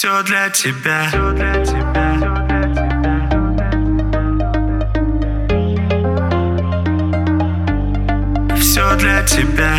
Все для тебя. Все для тебя.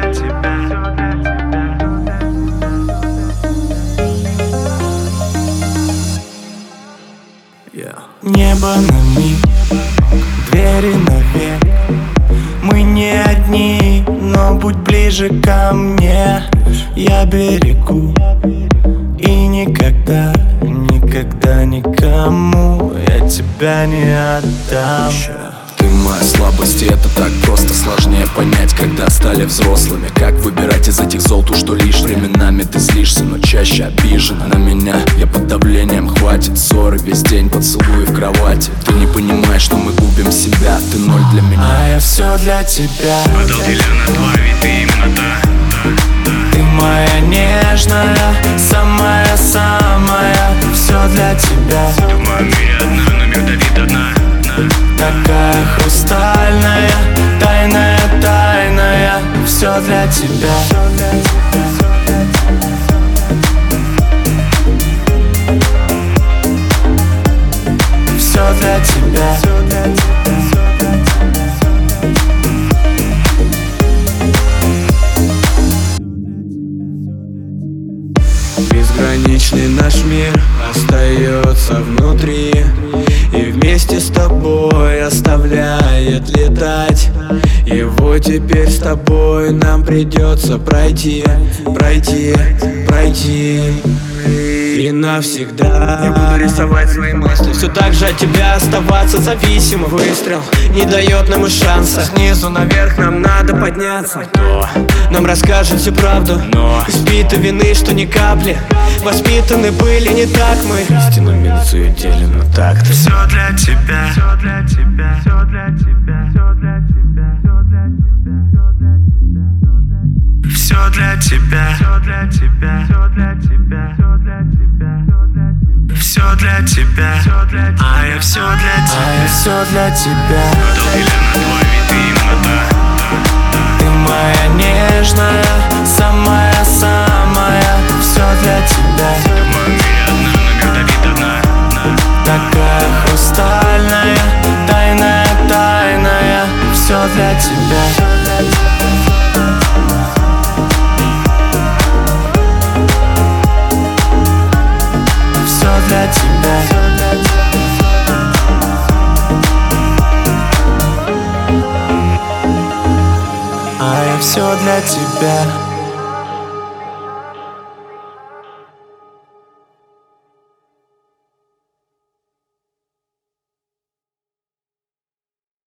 Небо на миг, двери навек. Мы не одни, но будь ближе ко мне. Я берегу и никогда, никогда никому я тебя не отдам. Ты моя слабость, и это так просто. Сложнее понять, когда стали взрослыми. Как выбирать из этих зол ту, что лишь временами ты злишься, но чаще обижена на меня. Я под давлением, хватит ссоры весь день, поцелуи в кровати. Ты не понимаешь, что мы губим себя. Ты ноль для меня, а я все для тебя. Определенно твой, ведь ты именно та. Ты моя нежная, самая-самая. Все для тебя. Ты в моем мире одна, но мир давит одна. Такая хрустальная, тайная, тайная. Все для тебя. Все для тебя. Безграничный наш мир остается внутри, и вместе с тобой оставляет летать. Его теперь с тобой нам придется пройти. И навсегда я буду рисовать свои мысли, все так же от тебя оставаться зависимым. Выстрел не дает нам и шанса. Снизу наверх нам надо подняться. Кто нам расскажет всю правду? Но избиты вины, что ни капли. Воспитаны были не так мы. Истину минусую делим, но так-то. Все для тебя. Все для тебя. Все для тебя. А я все для тебя. А я все для тебя. Определенно твой, ведь ты именно та. Ты моя нежная, самая-самая. Все для тебя. Ты в моем мире одна, но мир давит одна. Такая хрустальная, тайная, тайная. Все для тебя. Все для тебя. А я все для тебя.